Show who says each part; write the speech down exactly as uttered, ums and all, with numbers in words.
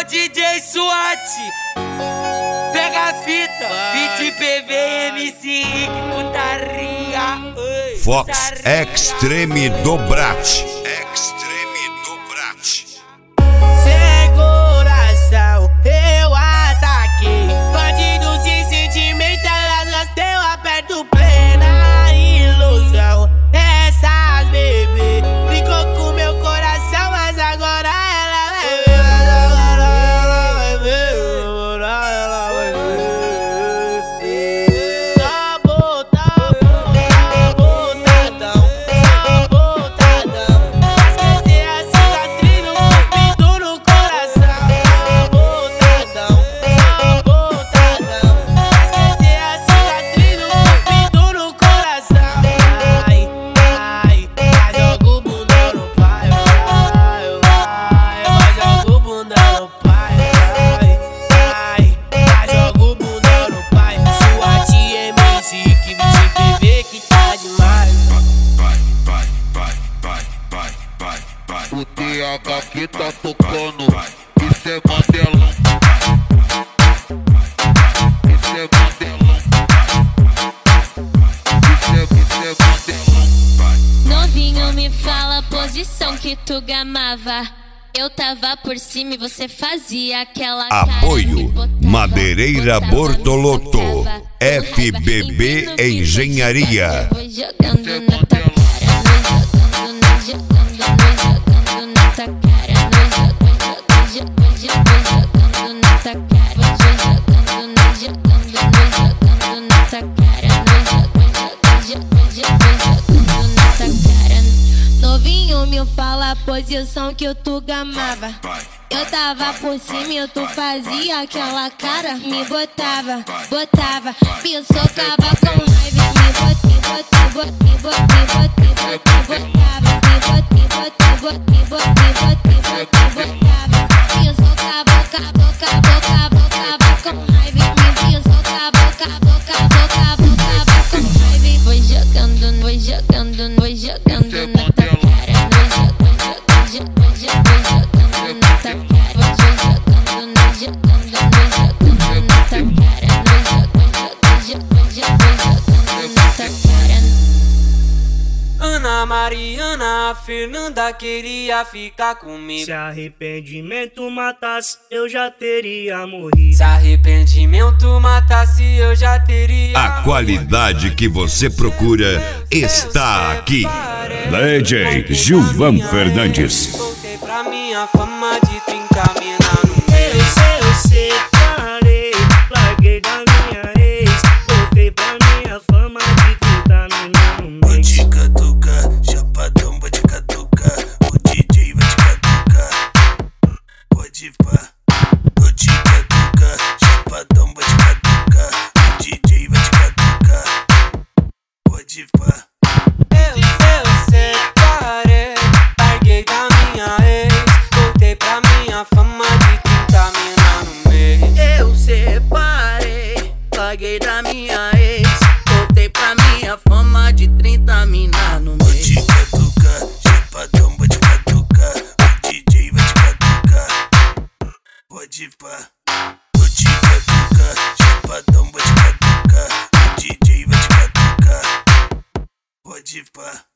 Speaker 1: Alô D J SWAT, pega a fita, beat P V M C Rick, putaria.
Speaker 2: Fox Extreme Dobrat. Extreme Dobrat.
Speaker 3: Sem coração, eu ataquei. Bandido sem sentimento, elas têm o aperto plena ilusão. Essas bebê brincou com meu coração, mas agora ela vai ver. Agora ela vai ver. Agora ela vai ver. Tá bom, tá bom, tá botadão, tá botadão. Vai esquecer a cicatriz no cupido no coração. Tá botadão, tá botadão. Vai esquecer a cicatriz no cupido no coração. Ai, ai, vai joga o bundão no pai, vai, vai, vai joga o bundão no pai, vai, vai, vai joga o bundão no pai. Sua tia M C que me P V que tá demais.
Speaker 4: O T H que tá tocando, isso é Mandelão. Isso é Mandelão. Isso é, isso é Mandelão.
Speaker 5: Novinho, me fala a posição que tu gamava. Eu tava por cima e você fazia aquela cara.
Speaker 2: Apoio
Speaker 5: Me botava,
Speaker 2: Madeireira
Speaker 5: botava, me
Speaker 2: Bortolotto,
Speaker 5: sacava.
Speaker 2: F B B
Speaker 5: Empina o
Speaker 2: Engenharia.
Speaker 5: Vou jogando na tua cara, vou jogando, vou jogando, vou jogando na tua cara, vou jogando, vou jogando na tua cara, vou jogando, vou jogando, vou jogando na tua cara, vou jogando, vou jogando na tua cara. Novinho, me fala a posição que eu tu gamava. Eu tava por cima e tu fazia aquela cara. Me botava, botava, me socava com raiva. Me botava, me botava, me botava, me botava, me botava, me botava, me botava. Me socava, acabou, acabou, acabou, acabou com raiva. Me socava, acabou, acabou, acabou, acabou com raiva. Vou jogando, vou jogando, vou jogando na tua cara. Vou jogando, vou jogando, vou jogando na tua cara.
Speaker 1: Ana Mariana, a Fernanda queria ficar comigo.
Speaker 3: Se arrependimento matasse, eu já teria morrido.
Speaker 1: Se arrependimento matasse, eu já teria
Speaker 2: A qualidade que você procura está aqui. D J Gilvan Fernandes.
Speaker 1: Voltei pra minha fama de trinta mina no meio.
Speaker 3: Eu sei, eu separei, larguei da minha ex. Voltei pra minha fama de trinta mina no mês.
Speaker 4: Vou te catucar, chapadão, vou te catucar. O D J vai te catucar. Pode pá. Vou te catucar, chapadão, vou te catucar. O D J vai te catucar. Pode pá.
Speaker 1: Eu, eu separei, larguei da minha ex. Voltei pra minha fama de trinta mina no mês.
Speaker 3: Eu separei, larguei da minha ex. Voltei pra minha fama de trinta mina no
Speaker 4: Vou
Speaker 3: mês.
Speaker 4: te catucar, chapadão, vou te catucar. O D J vai te catucar. Pode pá. Vou te catucar, chapadão, vou te catucar. O D J vai te catucar. Pode pá.